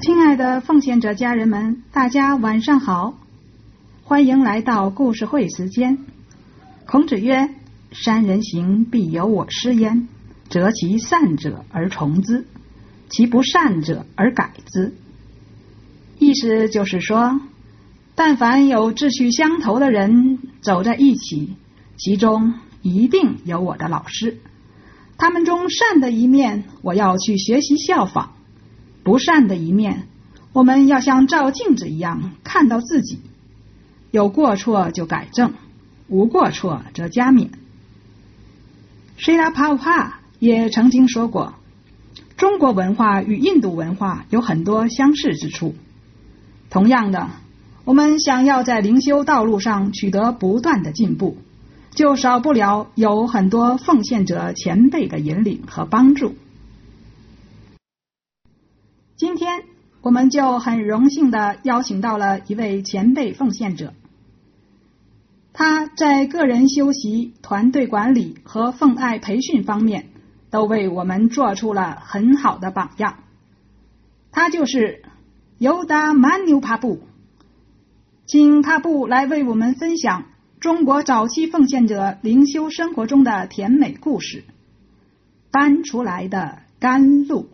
亲爱的奉献者家人们，大家晚上好，欢迎来到故事会时间。孔子曰：三人行，必有我师焉，择其善者而从之，其不善者而改之。意思就是说，但凡有志趣相投的人走在一起，其中一定有我的老师，他们中善的一面我要去学习效仿，不善的一面我们要像照镜子一样看到自己，有过错就改正，无过错则加勉。施拉帕帕也曾经说过，中国文化与印度文化有很多相似之处。同样的，我们想要在灵修道路上取得不断的进步，就少不了有很多奉献者前辈的引领和帮助。今天我们就很荣幸地邀请到了一位前辈奉献者，他在个人修习、团队管理和奉爱培训方面都为我们做出了很好的榜样。他就是Yoda Manu Prabhu，请Prabhu来为我们分享中国早期奉献者灵修生活中的甜美故事，搬出来的甘露。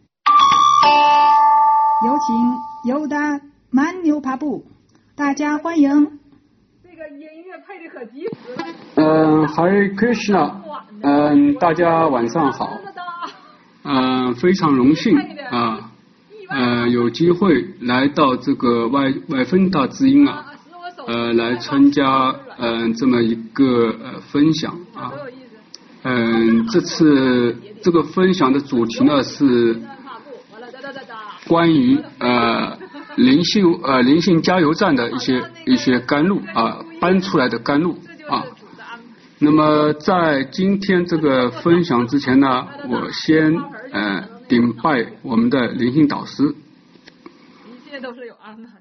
有请Yoda Manu Prabhu，大家欢迎。 这个音乐配的可及时了。 Hare Krishna，大家晚上好。非常荣幸有机会来到这个外芬达之音来参加这么一个分享啊。这次这个分享的主题呢是关于灵性加油站的一些甘露搬出来的甘露啊。那么在今天这个分享之前呢，我先顶拜我们的灵性导师。 一切都是有安排。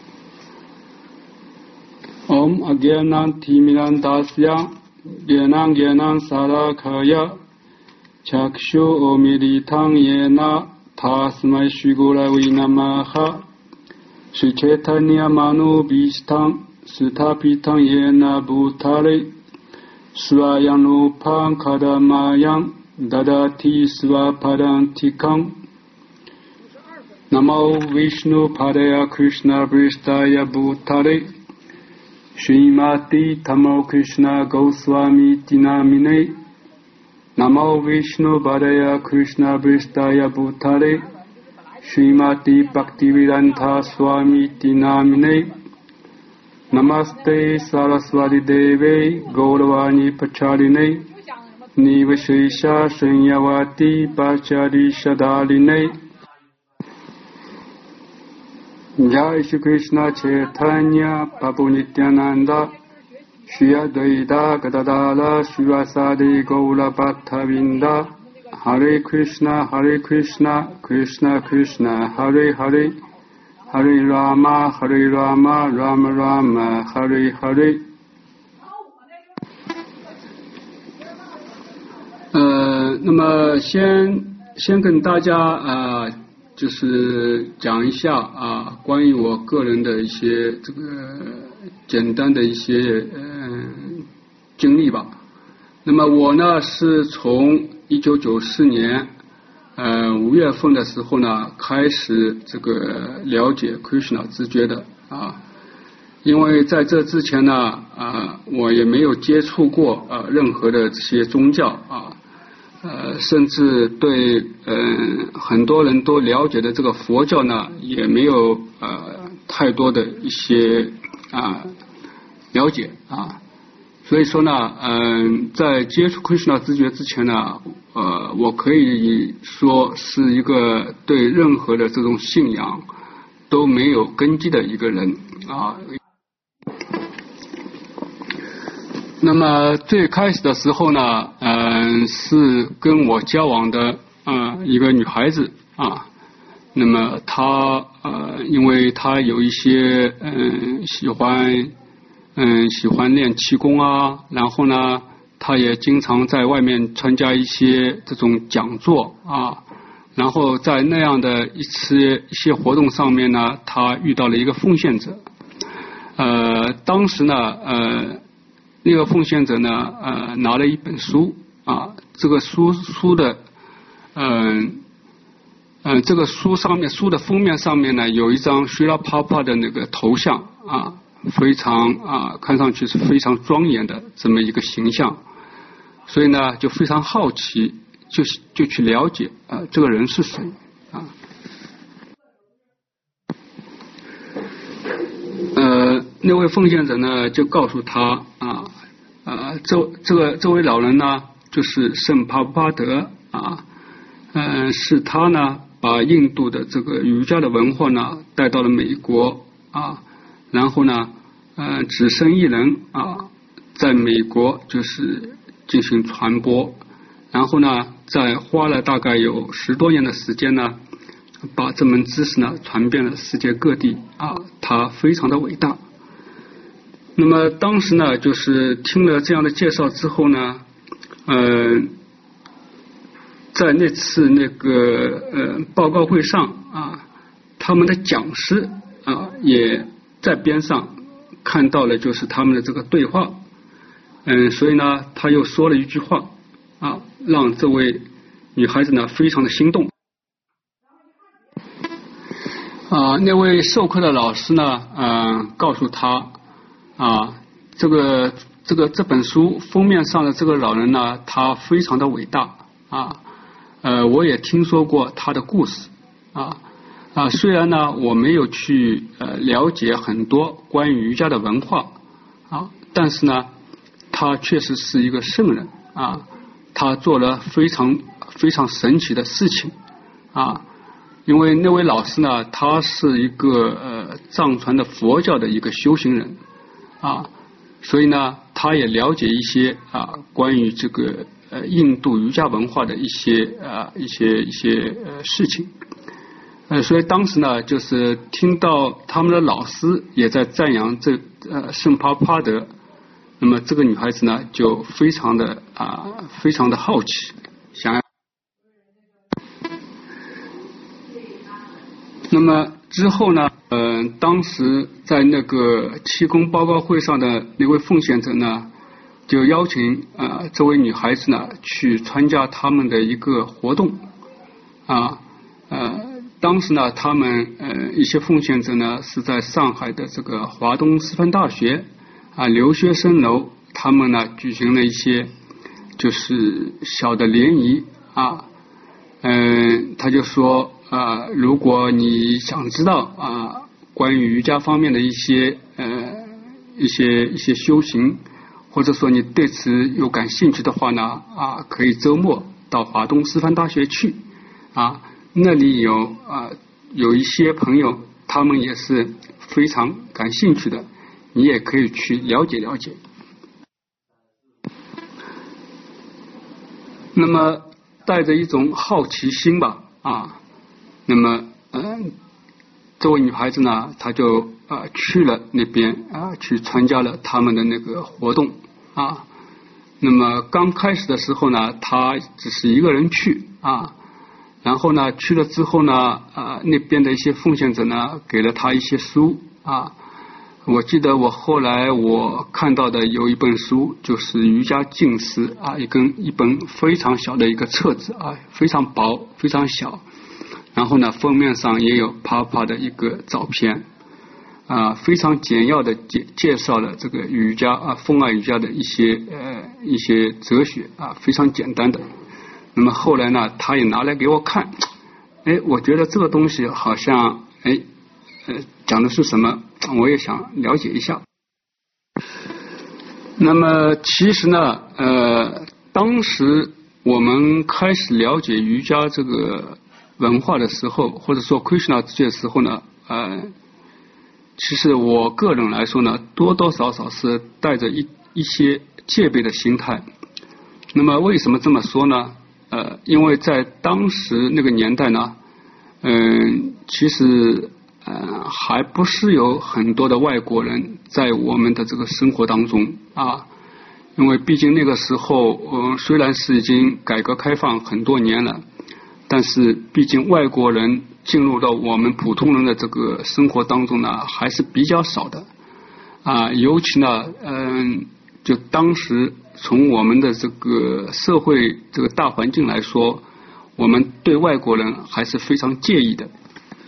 Om Agyanam Timirantasya Gyanam Gyanam Sarakaya Chakshu Omilitam Yena Tasmai Shiguravi Namaha Sri Chaitanya Manu Bhishtam Sutapitam Yena Bhutale Swayamrupam Kadamayam Dadati Swapadantikam Namo Vishnu Padaya Krishna Vristaya Bhutale Srimati Tamo Krishna Goswami Tinamine Namo Vishnu Padaya Krishna Vristaya Bhutale Srimati Bhaktivedanta Swami Tinamine Namaste Saraswati Deve Gauravani Pacharine Nivashesha Sanyavati Pachari Shadaline Jai Shri Krishna Chaitanya Prabhu Nityananda Shri Advaita Gadadara Srivasadi Gaura Bhattavinda Hare Krishna Krishna Krishna Hare Hare Hare Rama Rama Rama Hare Hare。那么先跟大家就是讲一下关于我个人的一些这个简单的一些经历吧。那么我呢是从1994年5月份的时候呢开始这个了解 Krishna 直觉的因为在这之前呢我也没有接触过任何的这些宗教甚至对很多人都了解的这个佛教呢也没有太多的一些了解所以说呢在接触 Krishna 直觉之前呢我可以说是一个对任何的这种信仰都没有根基的一个人那么最开始的时候呢是跟我交往的一个女孩子那么她因为她有一些喜欢练气功然后呢她也经常在外面参加一些这种讲座然后在那样的一些活动上面呢，他遇到了一个奉献者。当时呢，那个奉献者呢，拿了一本书啊，这个书的，这个书的封面上面呢，有一张Srila Prabhupada的那个头像啊，非常看上去是非常庄严的这么一个形象，所以呢，就非常好奇，就去了解这个人是谁啊。那位奉献者呢，就告诉他这位老人呢，就是圣帕布巴德啊，是他呢把印度的这个瑜伽的文化呢带到了美国啊，然后呢，只身一人啊，在美国就是进行传播，然后呢，在花了大概有10多年的时间呢，把这门知识呢传遍了世界各地啊，他非常的伟大。那么当时呢，就是听了这样的介绍之后呢，在那次那个报告会上啊，他们的讲师啊也在边上看到了，就是他们的这个对话，所以呢，他又说了一句话啊，让这位女孩子呢非常的心动。那位授课的老师呢，告诉他这本书封面上的这个老人呢，他非常的伟大啊，我也听说过他的故事虽然呢我没有去了解很多关于瑜伽的文化但是呢，他确实是一个圣人他做了非常非常神奇的事情因为那位老师呢，他是一个藏传的佛教的一个修行人所以呢，他也了解一些关于这个印度瑜伽文化的一些事情所以当时呢，就是听到他们的老师也在赞扬这圣帕帕德，那么这个女孩子呢，就非常的好奇，想要。那么之后呢，当时在那个7公报告会上的那位奉献者呢，就邀请这位女孩子呢去参加他们的一个活动当时呢，他们一些奉献者呢是在上海的这个华东师范大学留学生楼，他们呢举行了一些就是小的联谊他就说如果你想知道关于瑜伽方面的一些修行，或者说你对此有感兴趣的话呢可以周末到华东师范大学去那里有一些朋友，他们也是非常感兴趣的，你也可以去了解了解。那么带着一种好奇心吧那么这位女孩子呢，她就去了那边去参加了他们的那个活动那么刚开始的时候呢，她只是一个人去然后呢去了之后呢那边的一些奉献者呢给了她一些书我记得后来我看到的有一本书，就是瑜伽净思一本非常小的一个册子非常薄非常小，然后呢封面上也有帕帕的一个照片非常简要的介绍了这个瑜伽风爱瑜伽的一些哲学非常简单的。那么后来呢，他也拿来给我看，我觉得这个东西好像讲的是什么，我也想了解一下。那么其实呢当时我们开始了解瑜伽这个文化的时候，或者说 Krishna 之的时候呢其实我个人来说呢，多多少少是带着一些戒备的心态。那么为什么这么说呢？因为在当时那个年代呢其实还不是有很多的外国人在我们的这个生活当中因为毕竟那个时候虽然是已经改革开放很多年了但是毕竟外国人进入到我们普通人的这个生活当中呢，还是比较少的尤其呢，就当时从我们的这个社会这个大环境来说，我们对外国人还是非常介意的。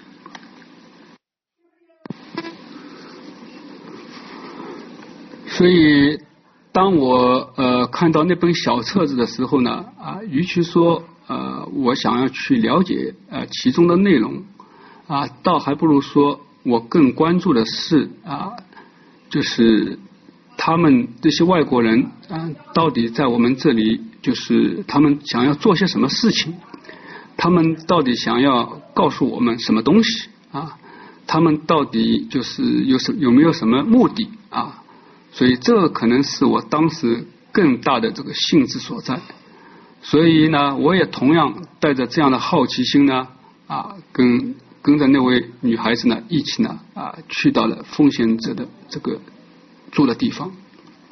所以当我看到那本小册子的时候呢，与其说我想要去了解其中的内容倒还不如说我更关注的是就是他们这些外国人到底在我们这里就是他们想要做些什么事情，他们到底想要告诉我们什么东西他们到底就是有没有什么目的所以这可能是我当时更大的这个兴致所在。所以呢，我也同样带着这样的好奇心呢跟着那位女孩子呢一起呢去到了奉献者的这个住的地方。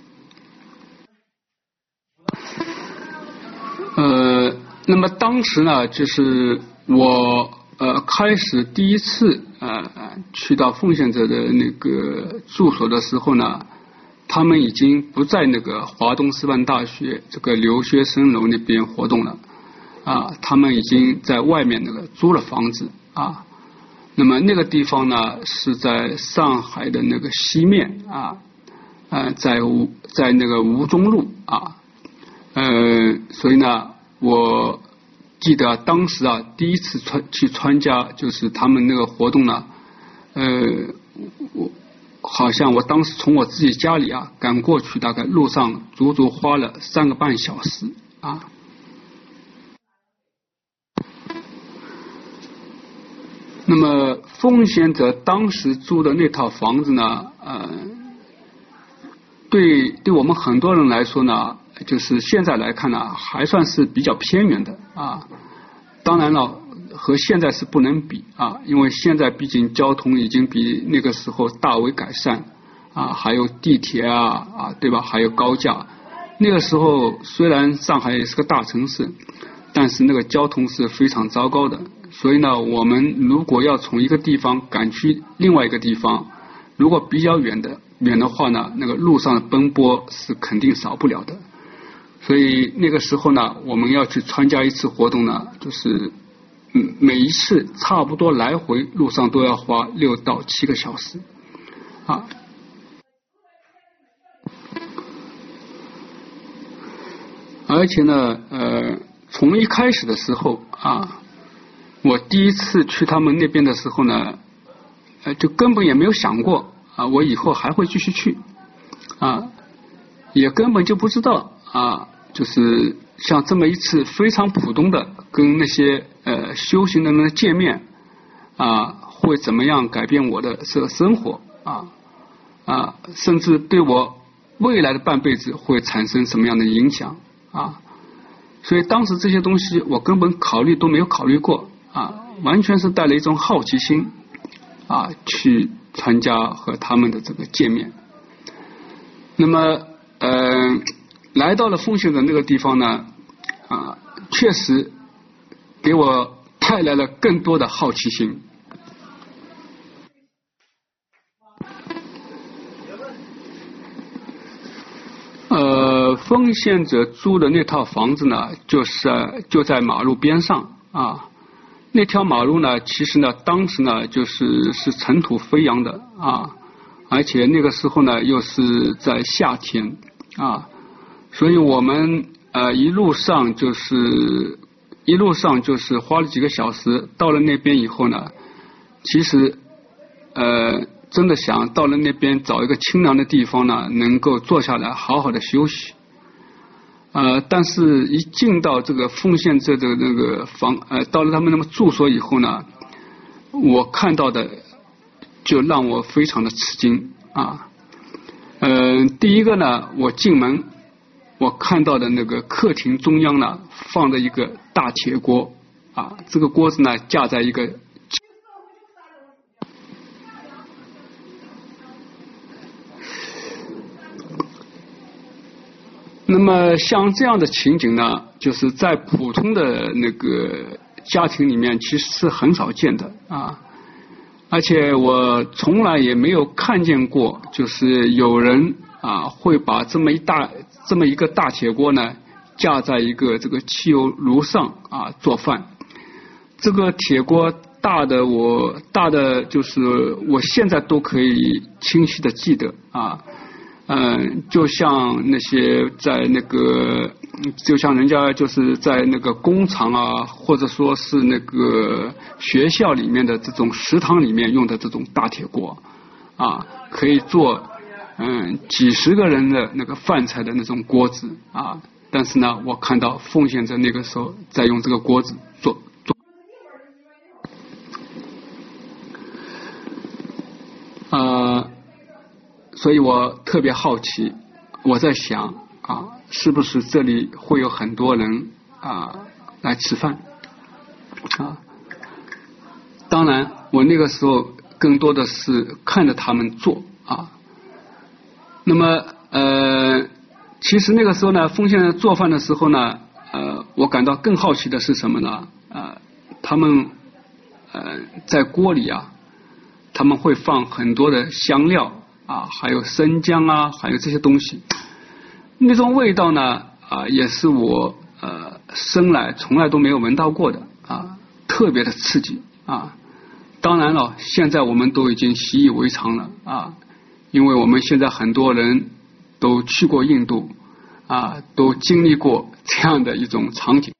那么当时呢，就是我开始第一次去到奉献者的那个住所的时候呢，他们已经不在那个华东师范大学这个留学生楼那边活动了他们已经在外面那个租了房子那么那个地方呢是在上海的那个西面在那个吴中路所以呢，我记得当时第一次去参加就是他们那个活动呢，我好像我当时从我自己家里赶过去，大概路上足足花了3个半小时那么奉献者当时租的那套房子呢，对我们很多人来说呢，就是现在来看呢，还算是比较偏远的当然了，和现在是不能比因为现在毕竟交通已经比那个时候大为改善还有地铁对吧？还有高架。那个时候虽然上海也是个大城市，但是那个交通是非常糟糕的。所以呢，我们如果要从一个地方赶去另外一个地方，如果比较远的话呢，那个路上的奔波是肯定少不了的。所以那个时候呢，我们要去参加一次活动呢，就是每一次差不多来回路上都要花6到7个小时而且呢从一开始的时候我第一次去他们那边的时候呢就根本也没有想过我以后还会继续去也根本就不知道就是像这么一次非常普通的跟那些修行的人见面会怎么样改变我的这个生活甚至对我未来的半辈子会产生什么样的影响所以当时这些东西我根本考虑都没有考虑过完全是带了一种好奇心去参加和他们的这个见面。那么来到了奉献的那个地方呢确实给我带来了更多的好奇心。奉献者租的那套房子呢，就在马路边上那条马路呢，其实呢，当时呢，是尘土飞扬的而且那个时候呢，又是在夏天所以我们一路上就是花了几个小时，到了那边以后呢，其实真的想到了那边找一个清凉的地方呢，能够坐下来好好的休息但是一进到这个奉献者的那个到了他们那么住所以后呢，我看到的就让我非常的吃惊第一个呢，我进门我看到的那个客厅中央呢，放着一个大铁锅这个锅子呢架在一个那么像这样的情景呢，就是在普通的那个家庭里面其实是很少见的啊，而且我从来也没有看见过，就是有人啊会把这么一个大铁锅呢架在一个这个汽油炉上啊做饭。这个铁锅大的就是我现在都可以清晰的记得啊。就像那些在那个，就像人家就是在那个工厂啊，或者说是那个学校里面的这种食堂里面用的这种大铁锅啊，可以做几十个人的那个饭菜的那种锅子啊。但是呢，我看到奉献者那个时候在用这个锅子做。所以我特别好奇，我在想啊，是不是这里会有很多人啊来吃饭啊？当然，我那个时候更多的是看着他们做啊。那么其实那个时候呢，奉献人做饭的时候呢，我感到更好奇的是什么呢？他们在锅里啊，他们会放很多的香料啊，还有生姜啊，还有这些东西。那种味道呢也是我生来从来都没有闻到过的啊，特别的刺激啊。当然了，现在我们都已经习以为常了啊，因为我们现在很多人都去过印度啊，都经历过这样的一种场景。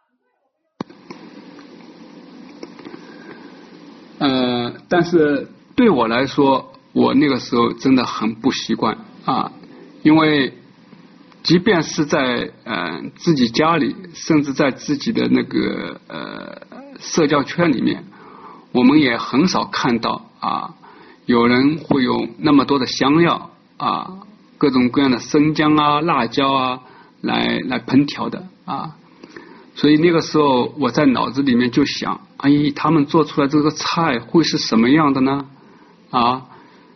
但是对我来说，我那个时候真的很不习惯啊，因为即便是在自己家里，甚至在自己的那个社交圈里面，我们也很少看到啊有人会用那么多的香料啊，各种各样的生姜啊、辣椒啊来烹调的啊。所以那个时候我在脑子里面就想，哎，他们做出来这个菜会是什么样的呢？啊，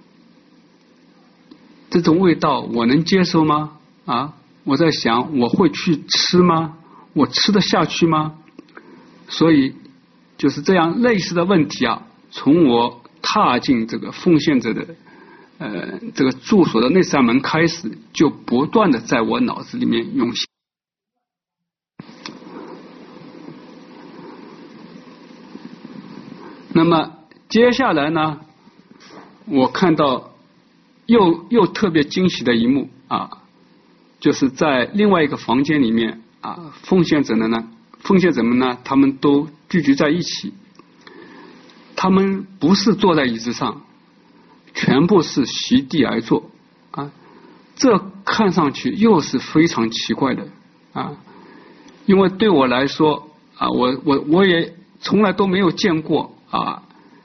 这种味道我能接受吗？啊，我在想我会去吃吗？我吃得下去吗？所以就是这样类似的问题啊，从我踏进这个奉献者的这个住所的那扇门开始，就不断的在我脑子里面涌现。那么接下来呢，我看到又特别惊喜的一幕啊，就是在另外一个房间里面啊，奉献者们呢，他们都聚集在一起，他们不是坐在椅子上，全部是席地而坐啊，这看上去又是非常奇怪的啊，因为对我来说啊，我也从来都没有见过啊，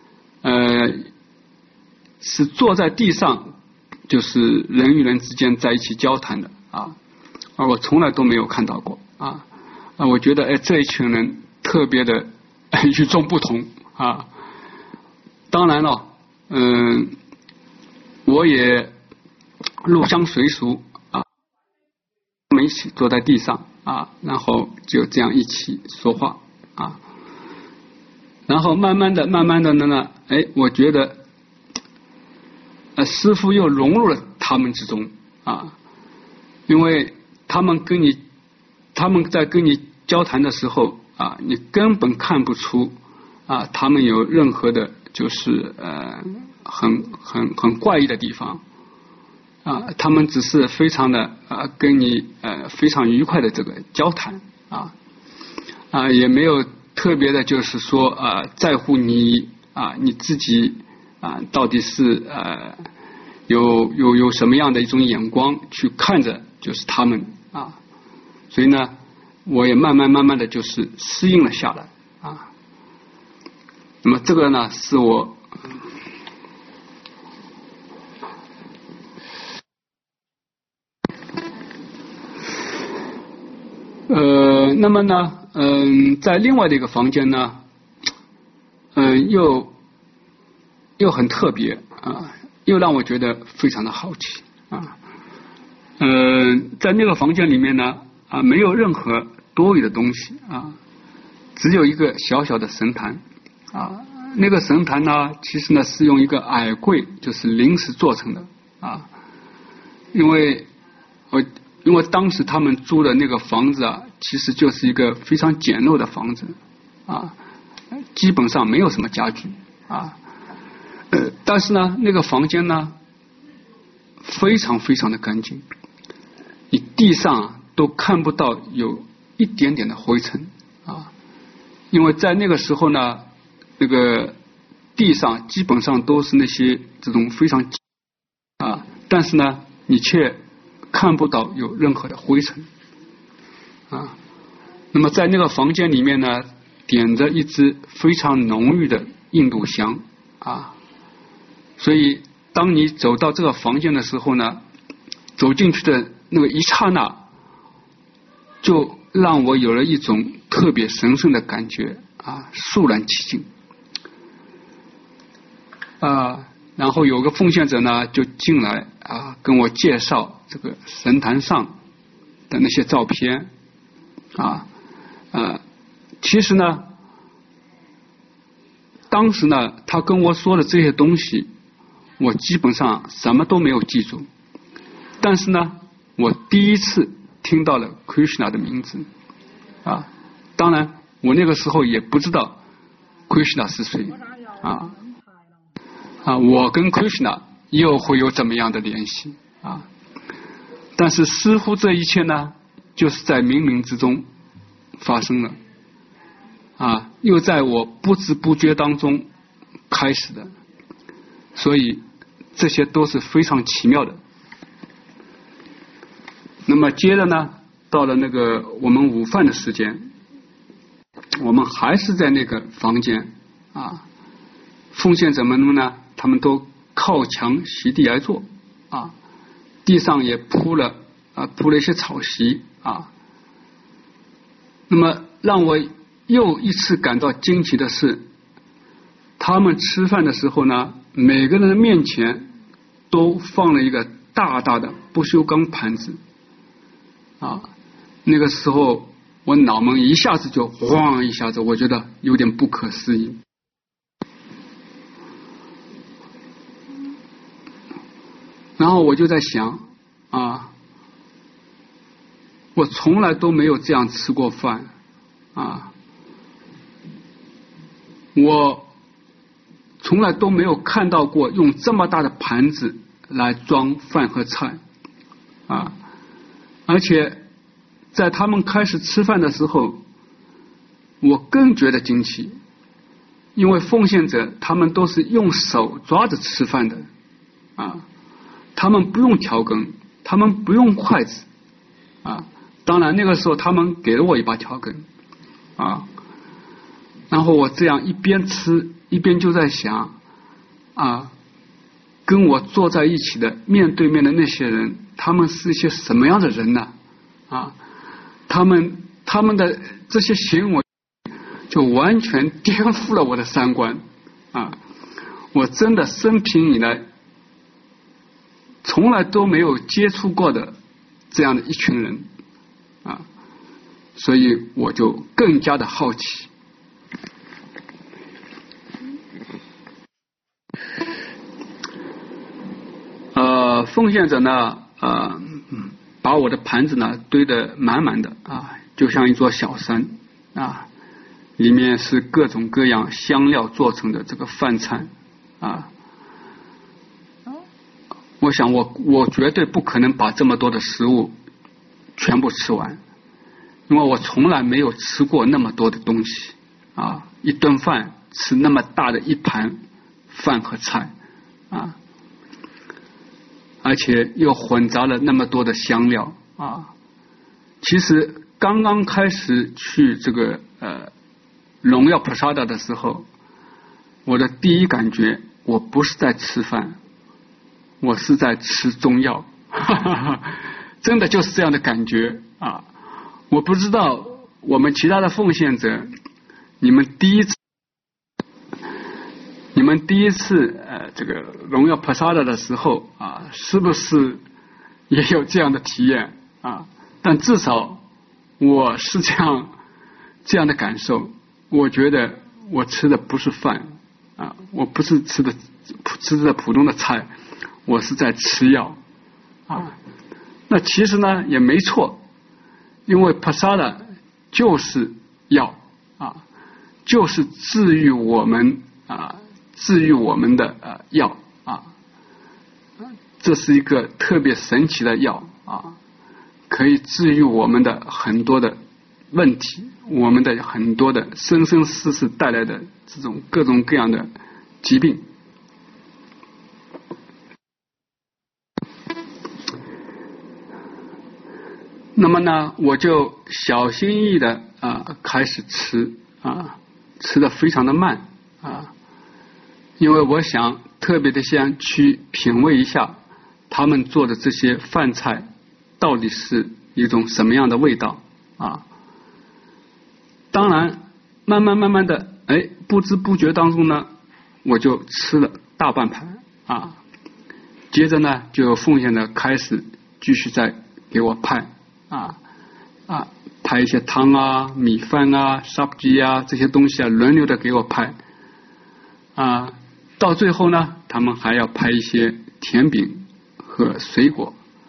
是坐在地上，就是人与人之间在一起交谈的啊，而我从来都没有看到过啊，我觉得这一群人特别的与众不同啊。当然了，我也入乡随俗啊，我们一起坐在地上啊，然后就这样一起说话啊。然后慢慢的呢，我觉得师父又融入了他们之中啊，因为他们在跟你交谈的时候啊，你根本看不出啊，他们有任何的就是很怪异的地方啊，他们只是非常的跟你非常愉快的这个交谈啊，也没有特别的就是说在乎你你自己到底是有什么样的一种眼光去看着就是他们啊，所以呢我也慢慢的就是适应了下来啊。那么这个呢是我那么呢在另外的一个房间呢又很特别啊，又让我觉得非常的好奇啊。在那个房间里面呢没有任何多余的东西啊， 只有一个小小的神坛啊。那个神坛呢，其实呢是用一个矮柜，就是临时做成的啊。因为当时他们租的那个房子啊，其实就是一个非常简陋的房子啊，基本上没有什么家具啊。但是呢，那个房间呢，非常非常的干净，你地上都看不到有一点点的灰尘啊。因为在那个时候呢，那个地上基本上都是那些这种非常啊，但是呢，你却看不到有任何的灰尘啊。那么在那个房间里面呢，点着一支非常浓郁的印度香啊。所以当你走到这个房间的时候呢，走进去的那个一刹那，就让我有了一种特别神圣的感觉啊，肃然起敬啊。然后有个奉献者呢就进来啊，跟我介绍这个神坛上的那些照片啊。其实呢，当时呢他跟我说的这些东西，我基本上什么都没有记住，但是呢，我第一次听到了 Krishna 的名字啊。当然，我那个时候也不知道 Krishna 是谁啊。我跟 Krishna 又会有怎么样的联系啊？但是似乎这一切呢，就是在冥冥之中发生了啊，又在我不知不觉当中开始的。所以这些都是非常奇妙的。那么接着呢，到了那个我们午饭的时间，我们还是在那个房间啊。奉献者们呢，他们都靠墙席地而坐啊，地上也铺了一些草席啊。那么让我又一次感到惊奇的是，他们吃饭的时候呢，每个人的面前都放了一个大大的不锈钢盘子啊。那个时候我脑门一下子就晃一下子，我觉得有点不可思议。然后我就在想啊，我从来都没有这样吃过饭啊，我从来都没有看到过用这么大的盘子来装饭和菜啊。而且在他们开始吃饭的时候，我更觉得惊奇，因为奉献者他们都是用手抓着吃饭的啊，他们不用调羹，他们不用筷子啊。当然那个时候他们给了我一把调羹啊。然后我这样一边吃一边就在想啊，跟我坐在一起的面对面的那些人，他们是一些什么样的人呢？啊，他们的这些行为就完全颠覆了我的三观啊！我真的生平以来从来都没有接触过的这样的一群人啊，所以我就更加的好奇。奉献者呢，把我的盘子呢堆得满满的啊，就像一座小山啊，里面是各种各样香料做成的这个饭菜啊。我想我绝对不可能把这么多的食物全部吃完，因为我从来没有吃过那么多的东西啊，一顿饭吃那么大的一盘饭和菜啊，而且又混杂了那么多的香料啊。其实刚刚开始去这个荣耀 Prasada 的时候，我的第一感觉，我不是在吃饭，我是在吃中药，真的就是这样的感觉啊！我不知道我们其他的奉献者，你们第一次这个荣耀 Prasada 的时候啊，是不是也有这样的体验啊？但至少我是这样的感受我觉得我吃的不是饭啊，我不是吃的普通的菜，我是在吃药啊。那其实呢也没错，因为 Prasada 就是药啊，就是治愈我们的药啊，这是一个特别神奇的药啊，可以治愈我们的很多的问题，我们的很多的生生世世带来的这种各种各样的疾病。那么呢，我就小心翼翼的开始吃吃的非常的慢因为我想特别的先去品味一下他们做的这些饭菜到底是一种什么样的味道当然慢慢的不知不觉当中呢，我就吃了大半盘接着呢就奉献的开始继续再给我派派一些汤米饭sabji这些东西轮流的给我派到最后呢，他们还要派一些甜饼和水果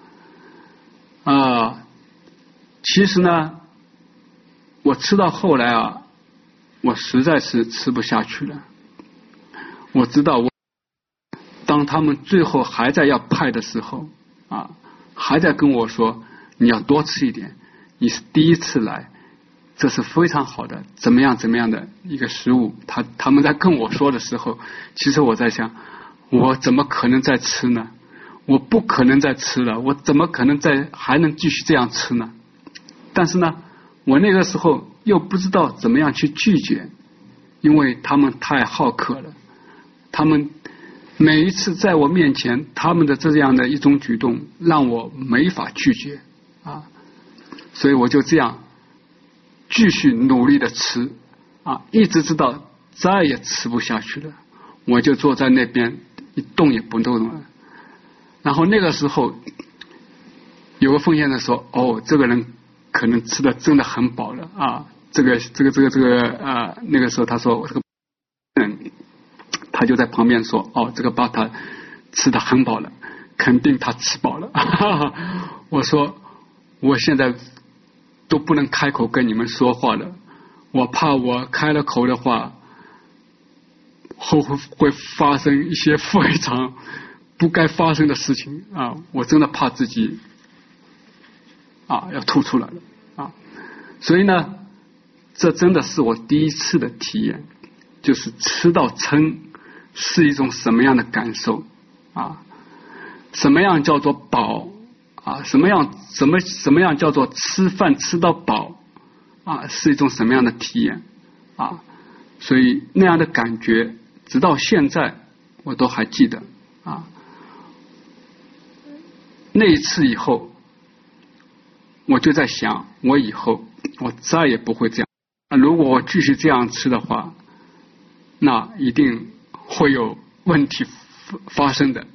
其实呢，我吃到后来我实在是吃不下去了。我知道当他们最后还在要派的时候还在跟我说你要多吃一点，你是第一次来，这是非常好的怎么样的一个食物。他们在跟我说的时候，其实我在想，我怎么可能再吃呢？我不可能再吃了，我怎么可能还能继续这样吃呢？但是呢，我那个时候又不知道怎么样去拒绝，因为他们太好客了，他们每一次在我面前他们的这样的一种举动让我没法拒绝所以我就这样继续努力的吃一直直到再也吃不下去了，我就坐在那边一动也不动了。然后那个时候有个奉献的说这个人可能吃的真的很饱了那个时候他说这个人他就在旁边说这个把他吃的很饱了，肯定他吃饱了我说我现在都不能开口跟你们说话了，我怕我开了口的话后会发生一些非常不该发生的事情我真的怕自己要吐出来了所以呢，这真的是我第一次的体验，就是吃到撑是一种什么样的感受什么样叫做饱什么样叫做吃饭吃到饱是一种什么样的体验所以那样的感觉直到现在我都还记得那一次以后我就在想，我以后我再也不会这样如果我继续这样吃的话，那一定会有问题发生的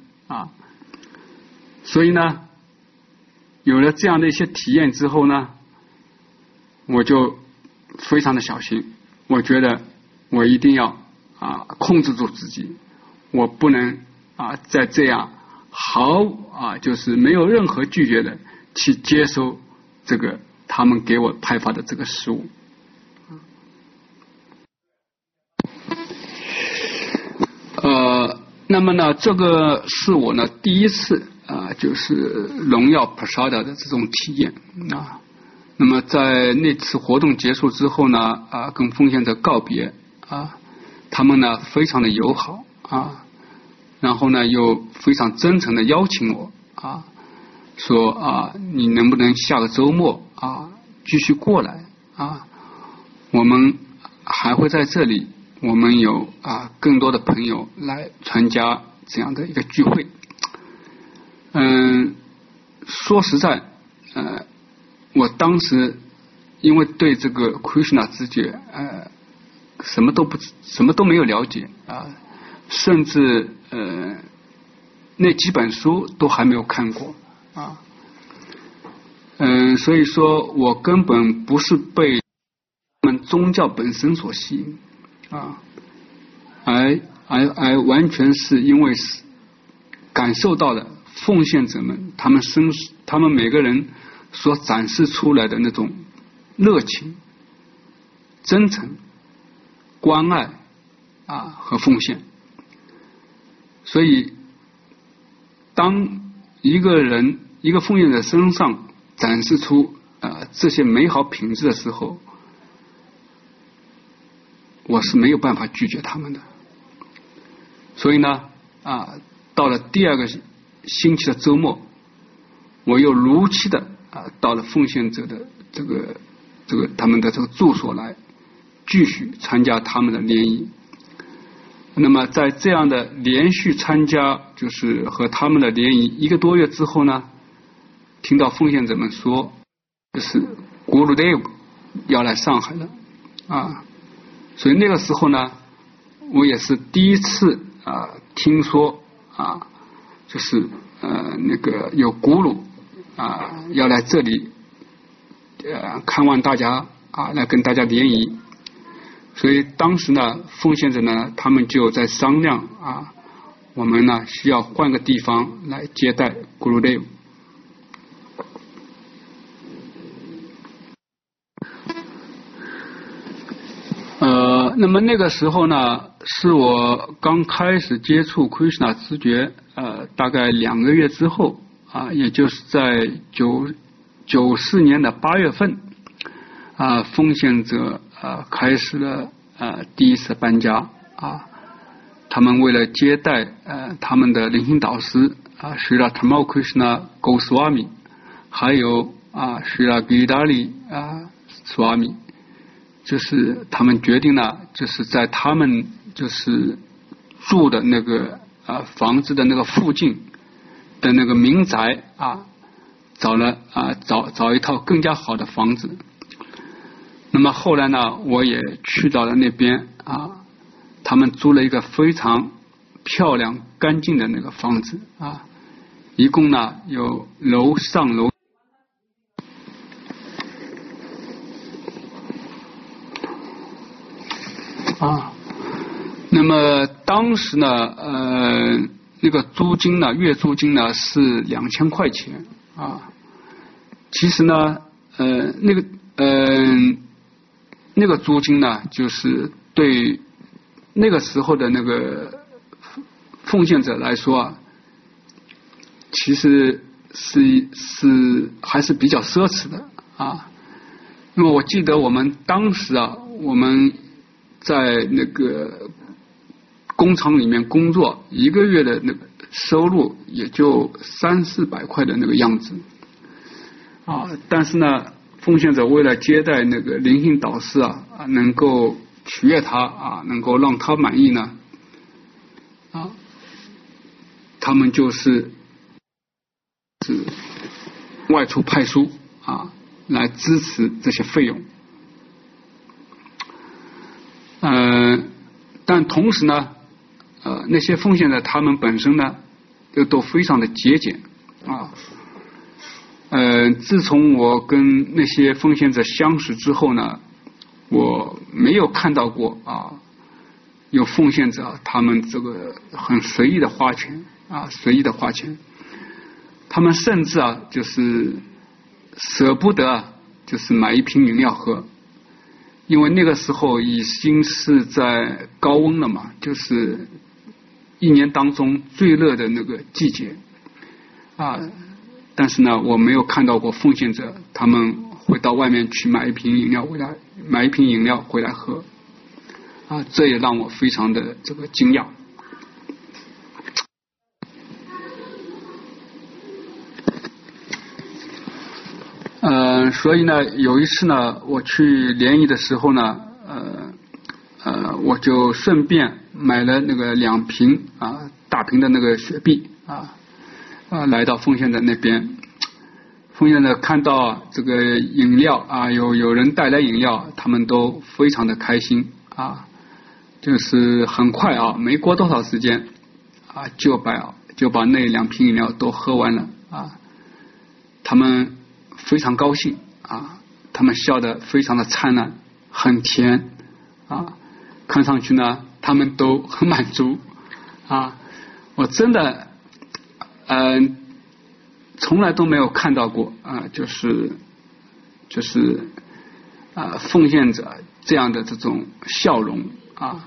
所以呢，有了这样的一些体验之后呢，我就非常的小心，我觉得我一定要控制住自己，我不能再这样就是没有任何拒绝的去接收这个他们给我派发的这个食物那么呢，这个是我呢第一次就是荣耀 Prasada 的这种体验那么在那次活动结束之后呢跟奉献者告别他们呢非常的友好然后呢又非常真诚的邀请我说你能不能下个周末继续过来我们还会在这里，我们有更多的朋友来参加这样的一个聚会说实在我当时因为对这个 Krishna 知觉什么都没有了解甚至那几本书都还没有看过所以说我根本不是被他们宗教本身所吸引啊，而完全是因为感受到了奉献者们他们每个人所展示出来的那种热情、真诚、关爱啊和奉献。所以当一个奉献者身上展示出这些美好品质的时候，我是没有办法拒绝他们的。所以呢到了第2个星期的周末，我又如期的到了奉献者的这个他们的这个住所来继续参加他们的联谊。那么在这样的连续参加就是和他们的联谊1个多月之后呢，听到奉献者们说就是古鲁德要来上海了所以那个时候呢，我也是第一次听说就是那个有古鲁要来这里看望大家来跟大家联谊。所以当时呢，奉献者呢他们就在商量我们呢需要换个地方来接待古鲁德。那么那个时候呢，是我刚开始接触 Krishna 知觉大概2个月之后也就是在94年的8月份奉献者开始了第一次搬家他们为了接待他们的灵性导师Srila Tamal Krishna Goswami 还有Srila Giridhari Swami， 就是他们决定了就是在他们就是住的那个房子的那个附近的那个民宅找一套更加好的房子。那么后来呢，我也去到了那边他们租了一个非常漂亮干净的那个房子一共呢有楼上楼那么当时呢那个租金呢月租金呢是2000块钱其实呢那个租金呢就是对那个时候的那个奉献者来说其实是还是比较奢侈的那么我记得我们当时我们在那个工厂里面工作1个月的那个收入也就300-400块的那个样子但是呢奉献者为了接待那个灵性导师能够取悦他能够让他满意呢他们就是外出派书来支持这些费用但同时呢那些奉献者他们本身呢又都非常的节俭自从我跟那些奉献者相识之后呢，我没有看到过有奉献者他们这个很随意的花钱他们甚至就是舍不得就是买一瓶饮料喝，因为那个时候已经是在高温了嘛，就是1年当中最热的那个季节但是呢我没有看到过奉献者他们会到外面去买一瓶饮料回来喝这也让我非常的这个惊讶所以呢有一次呢我去联谊的时候呢我就顺便买了那个2瓶大瓶的那个雪碧来到奉献者那边。奉献者看到这个饮料有人带来饮料，他们都非常的开心就是很快没过多少时间就把那2瓶饮料都喝完了他们非常高兴他们笑得非常的灿烂很甜啊，看上去呢他们都很满足啊。我真的从来都没有看到过就是奉献者这样的这种笑容啊。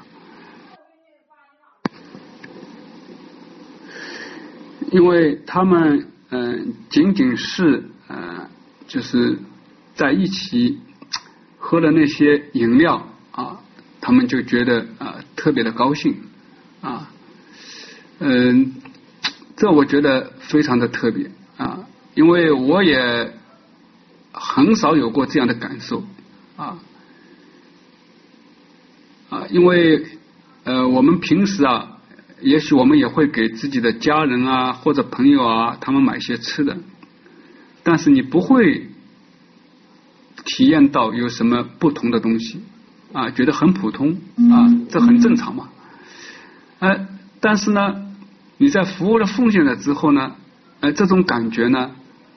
因为他们仅仅是就是在一起喝了那些饮料啊，他们就觉得特别的高兴啊。这我觉得非常的特别啊，因为我也很少有过这样的感受因为我们平时也许我们也会给自己的家人或者朋友他们买些吃的，但是你不会体验到有什么不同的东西觉得很普通这很正常嘛。但是呢，你在服务了奉献了之后呢，这种感觉呢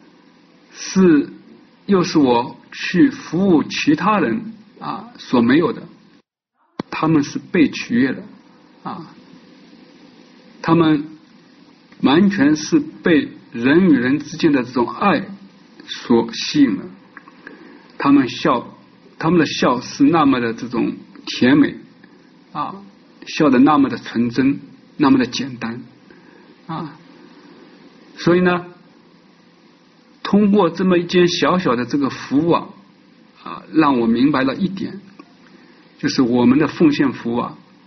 又是我去服务其他人所没有的。他们是被取悦的他们完全是被人与人之间的这种爱所吸引了。他们的笑是那么的这种甜美笑的那么的纯真，那么的简单所以呢，通过这么一件小小的这个服务让我明白了一点，就是我们的奉献服务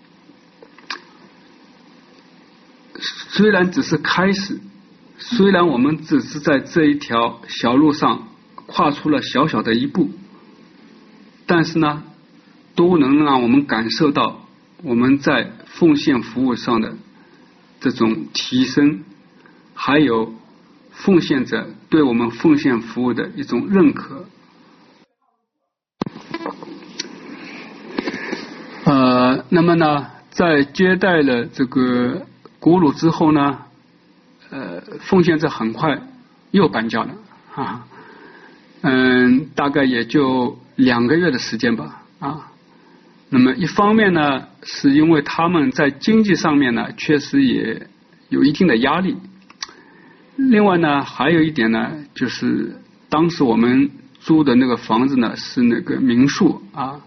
虽然只是开始，虽然我们只是在这一条小路上跨出了小小的一步，但是呢，都能让我们感受到我们在奉献服务上的这种提升，还有奉献者对我们奉献服务的一种认可。那么呢，在接待了这个古鲁之后呢，奉献者很快又搬家了大概也就2个月的时间吧那么一方面呢，是因为他们在经济上面呢确实也有一定的压力，另外呢还有一点呢，就是当时我们租的那个房子呢是那个民宿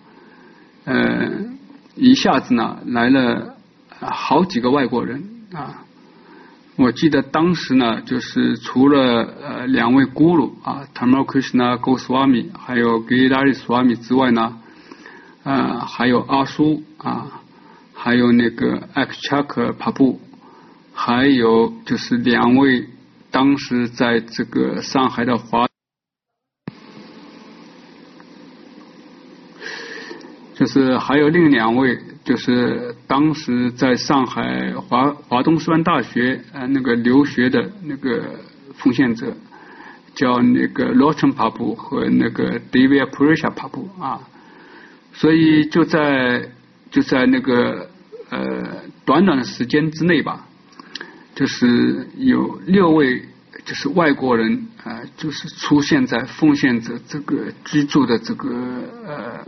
一下子呢来了好几个外国人我记得当时呢，就是除了2位咕噜Tamal Krishna Goswami 还有 Giridhari Swami 之外呢，还有阿苏还有那个 Akshak Prabhu， 还有就是2位当时在这个上海的就是还有另2位，就是当时在上海华东师范大学那个留学的那个奉献者，叫那个 Lochan Prabhu 和那个 Divya Purisha Prabhu 所以就在那个短短的时间之内吧，就是有6位就是外国人就是出现在奉献者这个居住的这个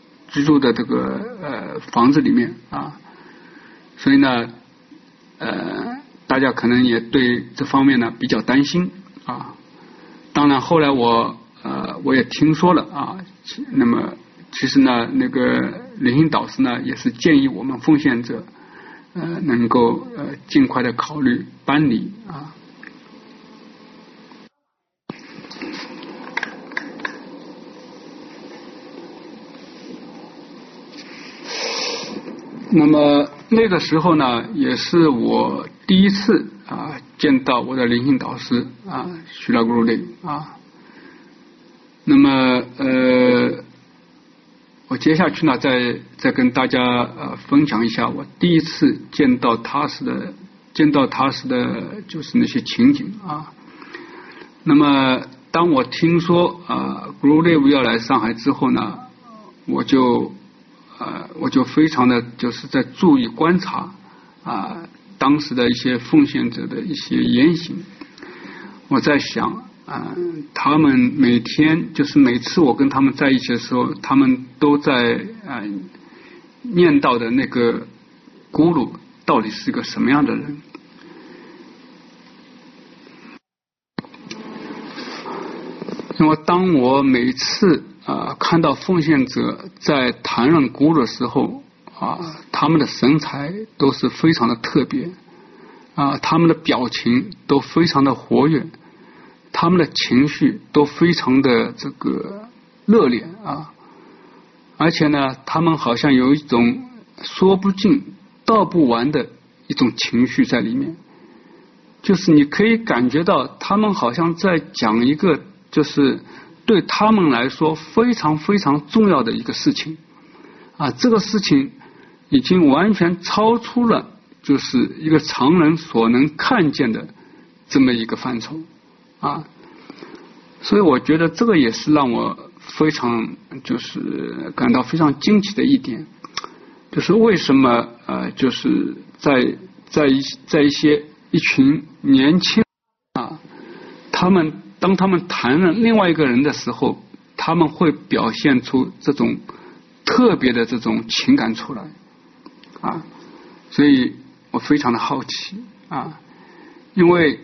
房子里面所以呢大家可能也对这方面呢比较担心当然后来我也听说了那么其实呢那个灵性导师呢也是建议我们奉献者能够尽快的考虑搬离那么那个时候呢，也是我第一次见到我的灵性导师徐拉古鲁雷那么我接下去呢再跟大家分享一下我第一次见到他时的就是那些情景那么当我听说古鲁雷要来上海之后呢，我就非常的就是在注意观察当时的一些奉献者的一些言行。我在想他们每天就是每次我跟他们在一起的时候，他们都在念叨的那个咕噜到底是个什么样的人。那么当我每次看到奉献者在谈论咕噜的时候他们的神采都是非常的特别他们的表情都非常的活跃，他们的情绪都非常的这个热烈而且呢他们好像有一种说不尽道不完的一种情绪在里面，就是你可以感觉到他们好像在讲一个就是对他们来说非常非常重要的一个事情这个事情已经完全超出了就是一个常人所能看见的这么一个范畴所以我觉得这个也是让我非常就是感到非常惊奇的一点，就是为什么就是在一群年轻当他们谈论另外一个人的时候，他们会表现出这种特别的这种情感出来所以我非常的好奇因为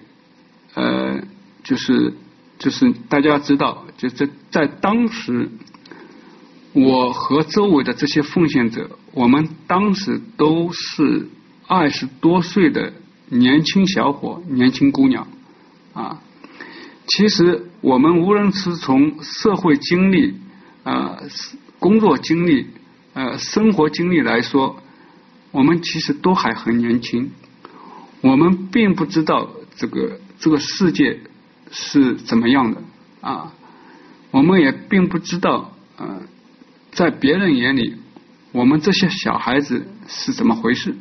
就是大家知道，就是在当时我和周围的这些奉献者，我们当时都是20多岁的年轻小伙年轻姑娘其实我们无论是从社会经历工作经历生活经历来说，我们其实都还很年轻，我们并不知道这个世界是怎么样的我们也并不知道在别人眼里我们这些小孩子是怎么回事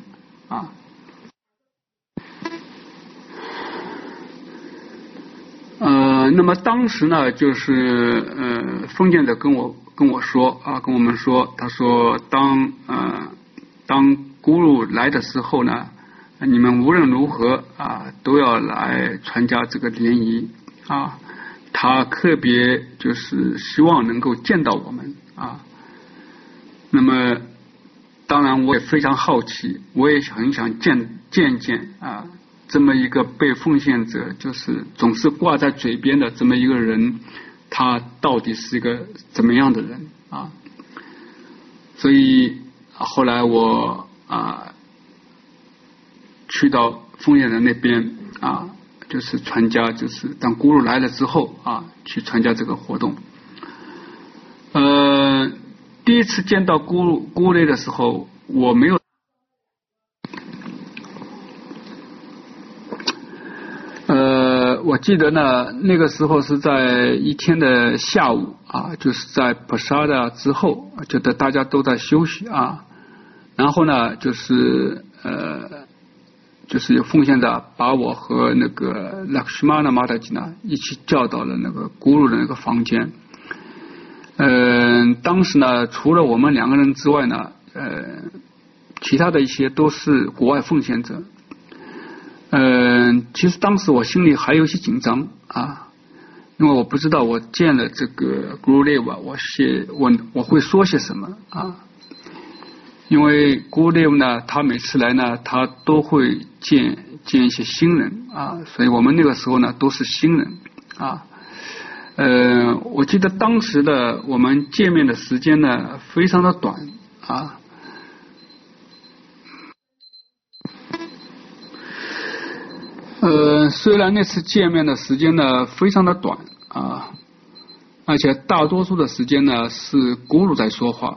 那么当时呢就是奉献者跟我说跟我们说，他说当咕噜来的时候呢，你们无论如何都要来参加这个联谊他特别就是希望能够见到我们那么当然我也非常好奇，我也很想见这么一个被奉献者就是总是挂在嘴边的这么一个人，他到底是一个怎么样的人所以后来我去到奉献人那边就是参加，就是当咕噜来了之后去参加这个活动第一次见到咕噜的时候，我没有我记得呢那个时候是在一天的下午就是在普萨达之后，觉得大家都在休息然后呢就是有奉献者把我和那个拉克什玛纳马达吉呢一起叫到了那个咕噜的那个房间当时呢除了我们2个人之外呢其他的一些都是国外奉献者其实当时我心里还有些紧张因为我不知道我见了这个 Gurudev 我会说些什么因为 Gurudev 呢他每次来呢他都会见一些新人所以我们那个时候呢都是新人我记得当时的我们见面的时间呢非常的短虽然那次见面的时间呢非常的短而且大多数的时间呢是咕噜在说话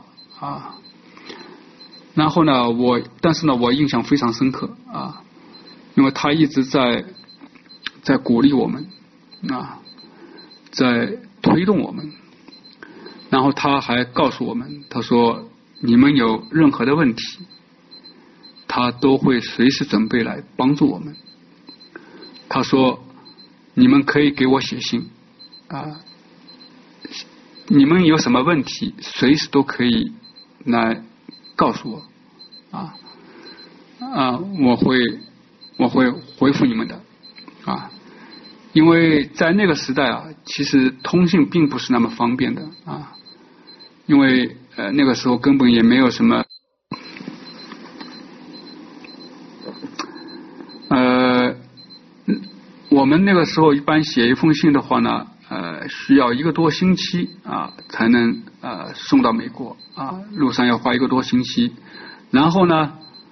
然后呢但是呢我印象非常深刻因为他一直在鼓励我们在推动我们，然后他还告诉我们，他说你们有任何的问题他都会随时准备来帮助我们。他说你们可以给我写信你们有什么问题随时都可以来告诉我我会回复你们的因为在那个时代啊，其实通信并不是那么方便的啊，因为那个时候根本也没有什么我们那个时候一般写一封信的话呢，需要1个多星期啊才能送到美国啊，路上要花1个多星期，然后呢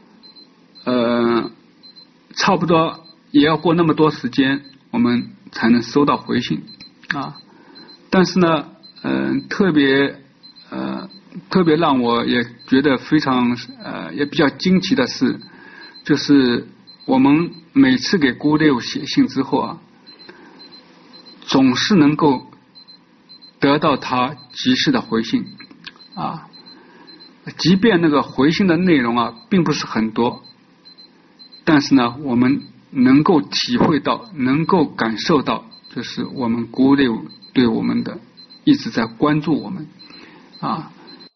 差不多也要过那么多时间，我们才能收到回信啊。但是呢，特别让我也觉得非常也比较惊奇的是，就是我们每次给姑六写信之后啊，总是能够得到他及时的回信啊，即便那个回信的内容啊并不是很多，但是呢，我们能够体会到，能够感受到，就是我们姑六对我们的一直在关注我们啊。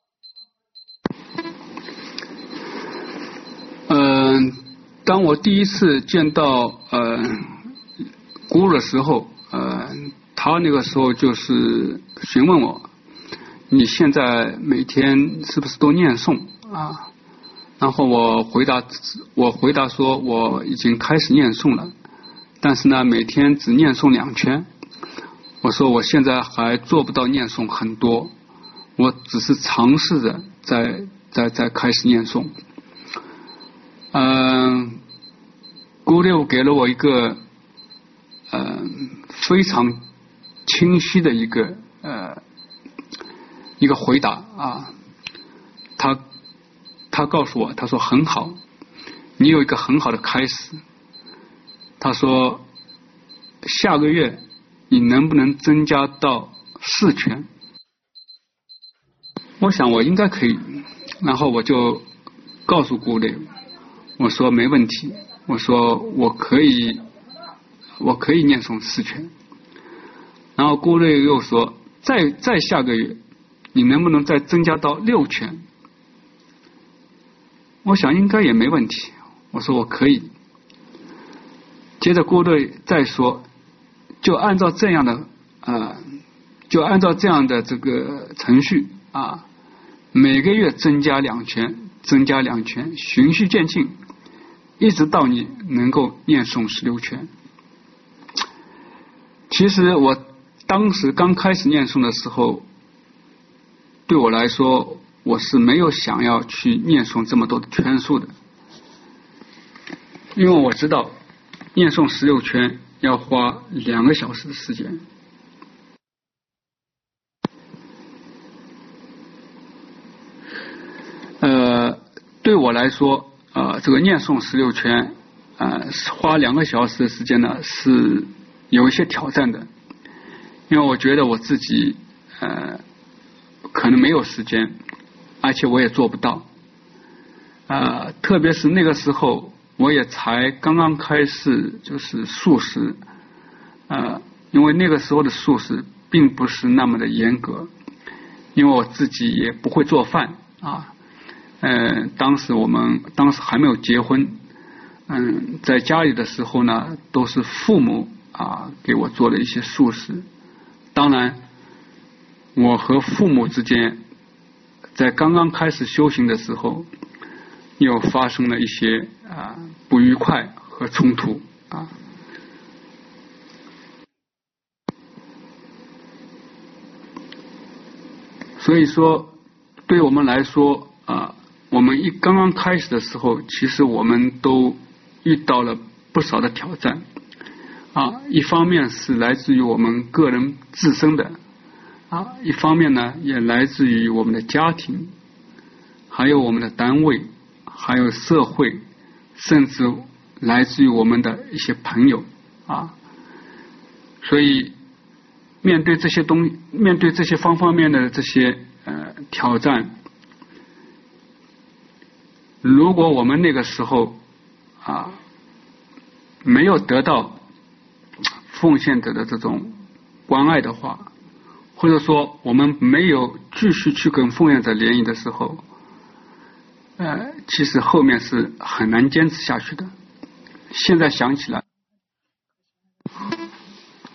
当我第一次见到姑的时候，他那个时候就是询问我，你现在每天是不是都念诵啊？然后我回答说我已经开始念诵了，但是呢每天只念诵2圈。我说我现在还做不到念诵很多，我只是尝试着在开始念诵。姑六给了我一个非常清晰的一个回答啊，他告诉我，他说很好，你有一个很好的开始。他说下个月你能不能增加到4圈？我想我应该可以，然后我就告诉姑六，我说没问题，我说我可以念诵4圈。然后姑六又说再下个月你能不能再增加到6圈？我想应该也没问题，我说我可以。接着姑六再说，就按照这样的这个程序啊，每个月增加2圈，循序渐进，一直到你能够念诵16圈。其实我当时刚开始念诵的时候，对我来说我是没有想要去念诵这么多的圈数的，因为我知道念诵16圈要花2个小时的时间。对我来说这个念诵16圈花2个小时的时间呢是有一些挑战的，因为我觉得我自己可能没有时间，而且我也做不到特别是那个时候我也才刚刚开始就是素食因为那个时候的素食并不是那么的严格，因为我自己也不会做饭当时还没有结婚在家里的时候呢都是父母给我做了一些素食。当然我和父母之间在刚刚开始修行的时候又发生了一些不愉快和冲突所以说对我们来说我们刚刚开始的时候，其实我们都遇到了不少的挑战一方面是来自于我们个人自身的一方面呢也来自于我们的家庭，还有我们的单位，还有社会，甚至来自于我们的一些朋友所以面对这些方方面面的这些挑战，如果我们那个时候没有得到奉献者的这种关爱的话，或者说我们没有继续去跟奉献者联谊的时候其实后面是很难坚持下去的。现在想起来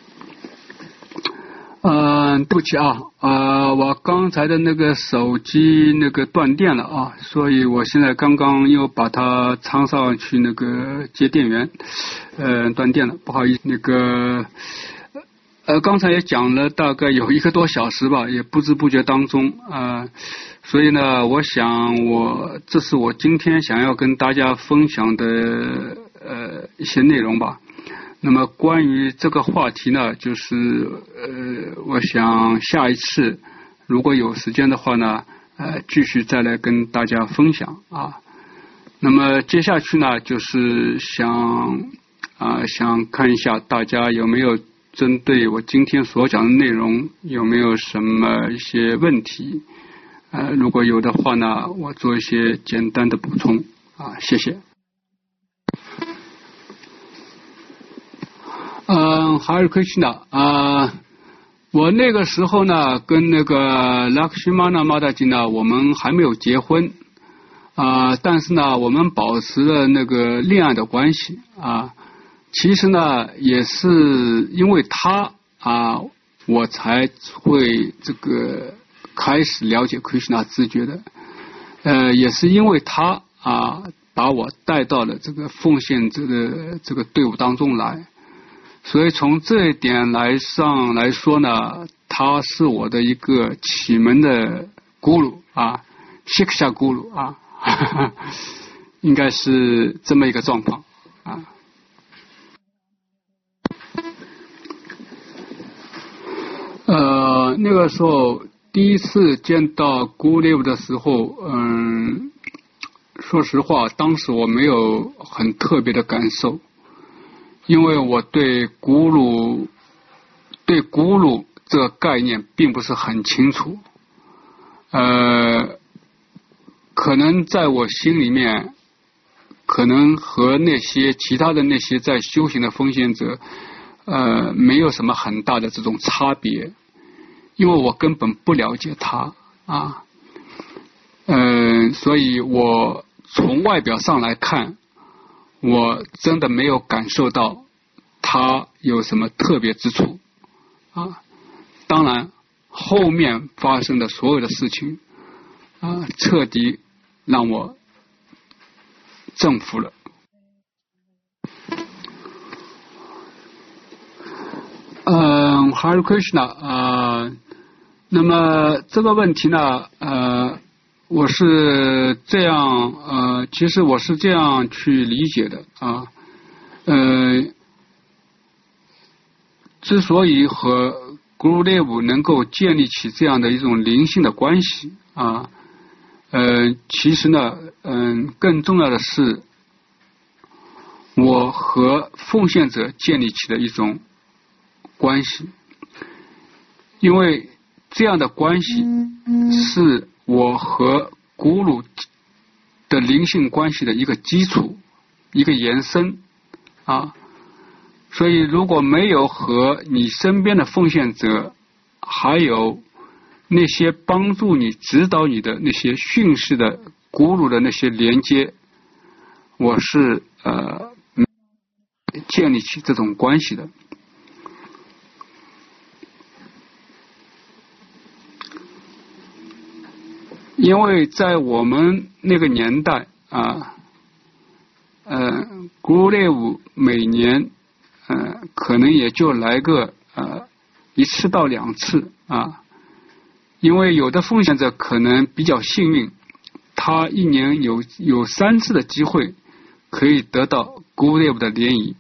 对不起啊，我刚才的那个手机那个断电了啊，所以我现在刚刚又把它插上去那个接电源，断电了，不好意思。那个刚才也讲了大概有1个多小时吧，也不知不觉当中所以呢，我想这是我今天想要跟大家分享的一些内容吧。那么关于这个话题呢，就是我想下一次如果有时间的话呢，继续再来跟大家分享啊。那么接下去呢，就是想看一下大家有没有针对我今天所讲的内容有没有什么一些问题，如果有的话呢，我做一些简单的补充啊，谢谢。Hare Krishna我那个时候呢，跟那个 Lakshmana Mataji 呢，我们还没有结婚但是呢，我们保持了那个恋爱的关系其实呢，也是因为他我才会这个开始了解 Krishna 知觉的，也是因为他把我带到了这个奉献者的这个队伍当中来。所以从这一点来说呢，他是我的一个启蒙的咕噜Shiksha 咕噜应该是这么一个状况那个时候第一次见到 Gurudev 的时候，说实话，当时我没有很特别的感受。因为我对咕噜这个概念并不是很清楚，可能在我心里面，可能和那些其他的那些在修行的奉献者，没有什么很大的这种差别，因为我根本不了解他所以我从外表上来看。我真的没有感受到他有什么特别之处当然后面发生的所有的事情彻底让我征服了。Hare Krishna 那么这个问题呢我是这样其实我是这样去理解的之所以和 Gurudev 能够建立起这样的一种灵性的关系其实呢更重要的是我和奉献者建立起的一种关系，因为这样的关系是我和咕噜的灵性关系的一个基础，一个延伸所以如果没有和你身边的奉献者还有那些帮助你指导你的那些训示的咕噜的那些连接，我是建立起这种关系的。因为在我们那个年代Gurudev 每年可能也就来个1次到2次因为有的奉献者可能比较幸运，他一年有3次的机会可以得到 Gurudev 的联谊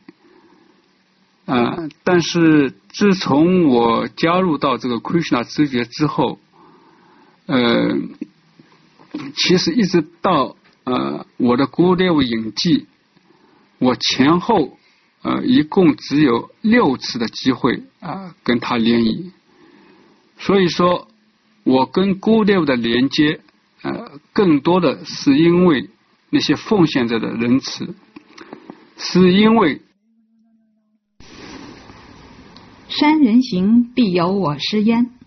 但是自从我加入到这个 Krishna 知觉之后其实一直到我的 Gurudev 引记，我前后一共只有6次的机会跟他联谊，所以说我跟 Gurudev 的连接更多的是因为那些奉献者的仁慈，是因为山人行必有我师焉。